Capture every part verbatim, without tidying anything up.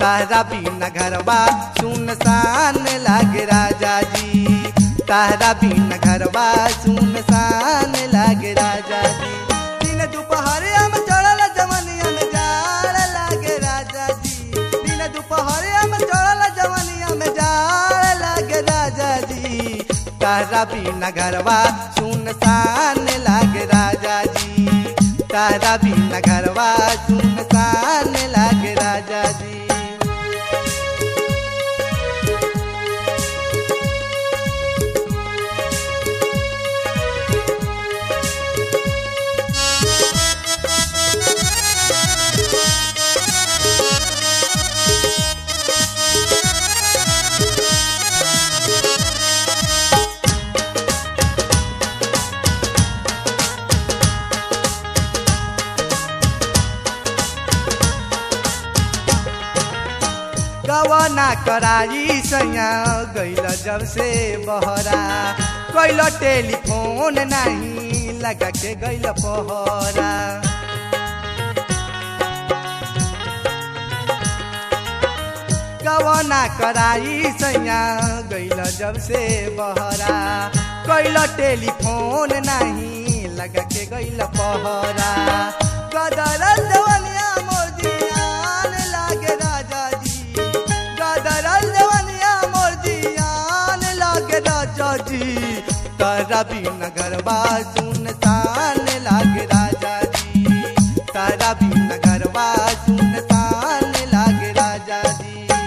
तारा बिना घरवा सुनसान लागे राजा जी, तारा बिना घरवा सुनसान लागे राजा जी। दिन दोपहरिया में चढ़ल जवनिया में जाड़ लागे राजा जी, दिन दोपहरिया में चढ़ल जवनिया में जाड़ लागे राजा जी। तारा बिना घरवा सुनसान लागे राजा जी, तारा बिना घरवा सुनसान लागे राजा जी। गवना कराई सैया गैल जब से बहरा, कैल टेलीफोन नहीं लगा के गैल पहरा। गवना कराई सैया गैल जब से बहरा, कैल टेलीफोन नहीं लगा के गैल पहरा। गदरल जवनिया मोर जियान लागे राजा जी, गदरल जवनिया मोर जियान लागे राजा जी। तारा बिना घरवा सुनसान लागे राजा जी, तारा बिना घरवा सुनसान लागे राजा जी।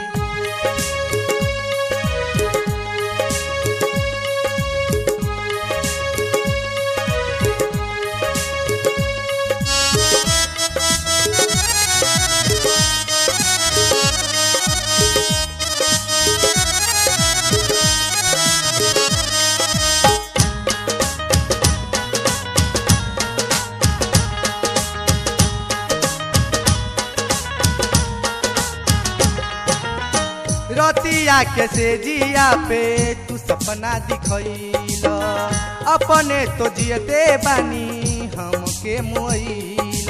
रतिया के से जिया पे तू सपना दिखैल, अपने तो जियते बानी हमके मोइल।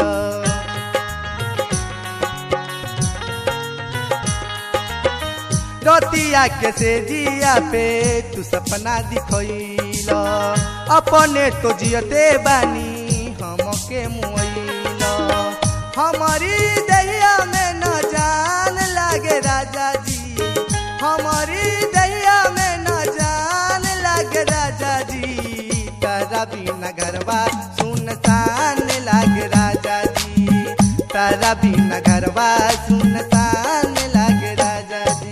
रतिया के से जिया पे तू सपना दिखैल, अपने तो जियते बानी हमके मोइल। हमारी दहिया में न जान लागे राजा जी, हमारी दहिया में न जान लागे राजा जी। तारा बिना घरवा सुनसान लागे राजा जी, तारा बिना घरवा सुनसान लागे राजा जी।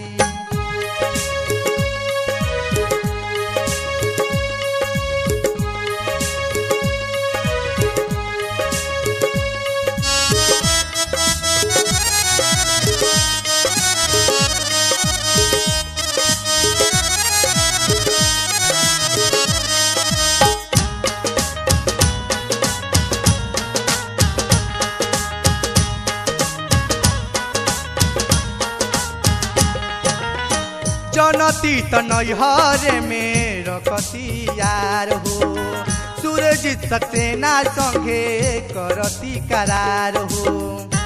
जनती त नैहरे में रखती यार हो, सूरजीत सक्सेना संगे करती करार हो।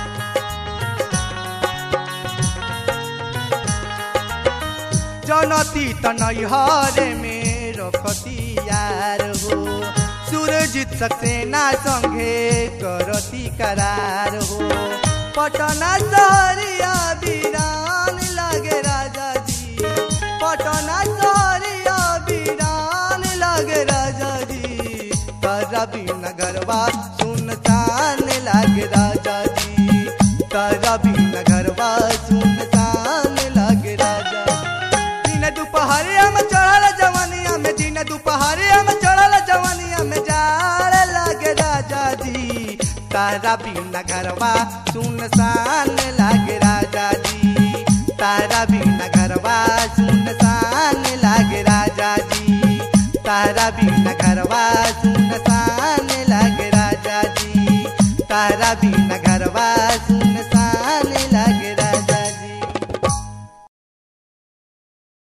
जनती त नैहरे में रखती यार हो, सूरजीत सक्सेना संगे करती करार हो। पटना शहरिया वीरान लागे राजा जी, पटना शहरिया वीरान लागे राजा जी। तारा बिना घरवा सुनसान लागे राजा जी, तारा बिना घरवा सुनसान लागे राजा। दिन दोपहरिया में चढ़ल जवनिया में, दिन दोपहरिया में चढ़ल जवनिया में जाड़ लागे राजा जी। तारा बिना घरवा सुनसान लागे राजा जी, तारा बिना घरवा सुनसान लागे राजा जी, तारा बिना घरवा सुनसान लागे राजा जी, तारा बिना